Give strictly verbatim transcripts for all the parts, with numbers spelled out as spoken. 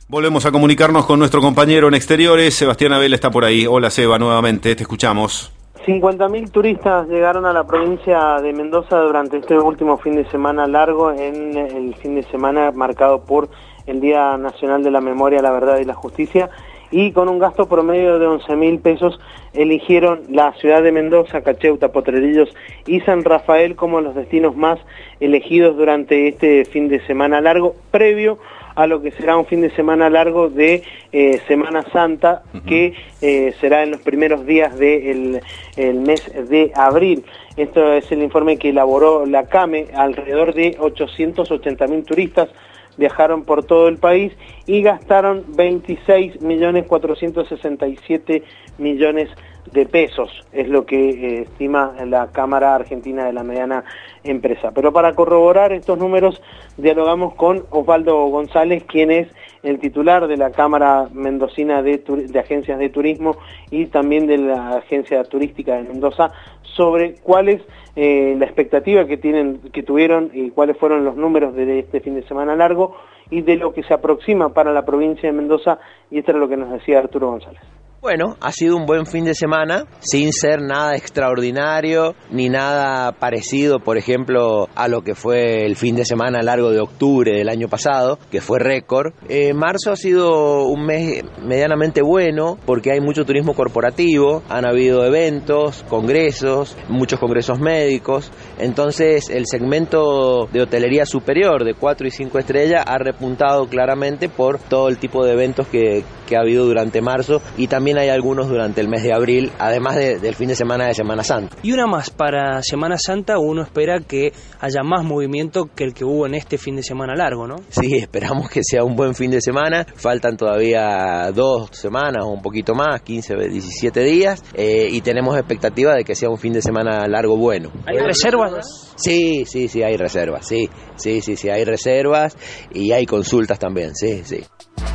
Volvemos a comunicarnos con nuestro compañero en exteriores, Sebastián Abel está por ahí. Hola Seba, nuevamente, te escuchamos. cincuenta mil turistas llegaron a la provincia de Mendoza durante este último fin de semana largo, en el fin de semana marcado por el Día Nacional de la Memoria, la Verdad y la Justicia, y con un gasto promedio de once mil pesos eligieron la ciudad de Mendoza, Cacheuta, Potrerillos y San Rafael como los destinos más elegidos durante este fin de semana largo, previo a lo que será un fin de semana largo de eh, Semana Santa, uh-huh. que eh, será en los primeros días del el mes de abril. Esto es el informe que elaboró la CAME. Alrededor de ochocientos ochenta mil turistas viajaron por todo el país y gastaron veintiséis millones cuatrocientos sesenta y siete millones de pesos, es lo que eh, estima la Cámara Argentina de la Mediana Empresa. Pero para corroborar estos números, dialogamos con Osvaldo González, quien es el titular de la Cámara Mendocina de, de Agencias de Turismo y también de la Agencia Turística de Mendoza, sobre cuál es eh, la expectativa que tienen, que tuvieron y cuáles fueron los números de este fin de semana largo y de lo que se aproxima para la provincia de Mendoza, y esto era lo que nos decía Arturo González. Bueno, ha sido un buen fin de semana, sin ser nada extraordinario, ni nada parecido, por ejemplo, a lo que fue el fin de semana largo de octubre del año pasado, que fue récord. Eh, marzo ha sido un mes medianamente bueno, porque hay mucho turismo corporativo, han habido eventos, congresos, muchos congresos médicos, entonces el segmento de hotelería superior de cuatro y cinco estrellas ha repuntado claramente por todo el tipo de eventos que, que ha habido durante marzo, y también hay algunos durante el mes de abril, además de, del fin de semana de Semana Santa. Y una más, para Semana Santa uno espera que haya más movimiento que el que hubo en este fin de semana largo, ¿no? Sí, esperamos que sea un buen fin de semana, faltan todavía dos semanas o un poquito más, quince, diecisiete días, eh, y tenemos expectativa de que sea un fin de semana largo bueno. ¿Hay reservas? Sí, sí, sí, hay reservas, sí, sí, sí, sí, hay reservas y hay consultas también, sí, sí.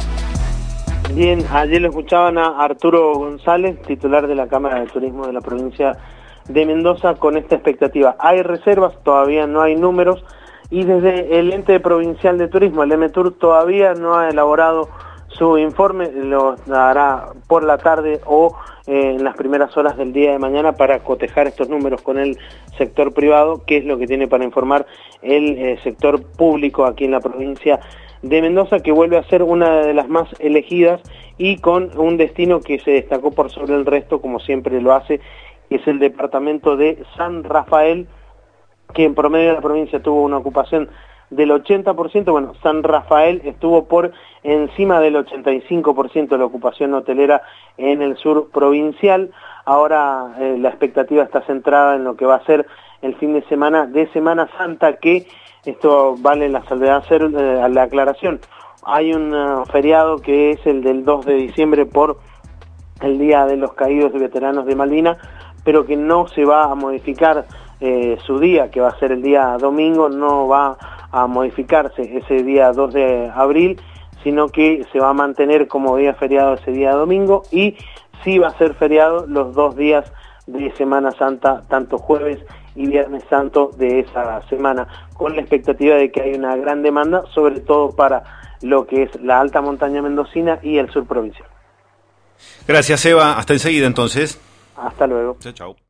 Bien, ayer lo escuchaban a Arturo González, titular de la Cámara de Turismo de la provincia de Mendoza, con esta expectativa. Hay reservas, todavía no hay números, y desde el ente provincial de turismo, el EMETUR, todavía no ha elaborado su informe, lo dará por la tarde o eh, en las primeras horas del día de mañana para cotejar estos números con el sector privado, que es lo que tiene para informar el eh, sector público aquí en la provincia de Mendoza, que vuelve a ser una de las más elegidas y con un destino que se destacó por sobre el resto, como siempre lo hace, que es el departamento de San Rafael, que en promedio de la provincia tuvo una ocupación del ochenta por ciento. Bueno, San Rafael estuvo por encima del ochenta y cinco por ciento de la ocupación hotelera en el sur provincial. Ahora eh, la expectativa está centrada en lo que va a ser el fin de semana de Semana Santa, que esto vale la salvedad hacer eh, a la aclaración. Hay un uh, feriado que es el del dos de diciembre por el Día de los Caídos y Veteranos de Malvinas, pero que no se va a modificar eh, su día, que va a ser el día domingo, no va a modificarse ese día dos de abril, sino que se va a mantener como día feriado ese día domingo, y sí va a ser feriado los dos días de Semana Santa, tanto jueves y Viernes Santo de esa semana, con la expectativa de que hay una gran demanda, sobre todo para lo que es la alta montaña mendocina y el sur provincial. Gracias, Eva. Hasta enseguida, entonces. Hasta luego. Chao, chao.